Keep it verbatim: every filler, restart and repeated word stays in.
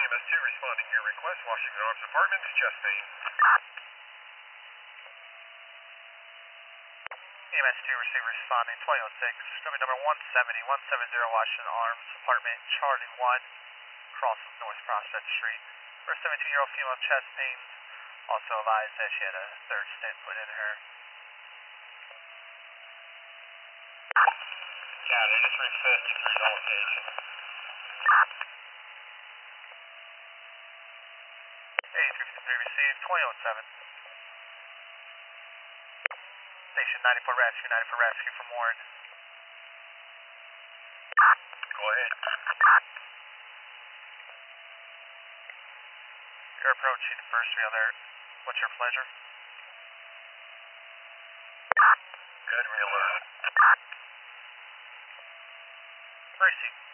M S two responding to your request. Washington Arms Apartments, chest pain. E M S two receiver responding, twenty oh six, scoping number one seventy, one seventy Washington Arms Apartment, Charlie one, across North Prospect Street. For a seventeen-year-old female, chest pains, also advised that she had a third stent put in her. Got it, just refit to your location. eighty-three fifty-three received, twenty oh seven. Station ninety-four rescue, ninety-four rescue from Warren. Go ahead. You're approaching first alert. What's your pleasure? Good, real alert. Mercy.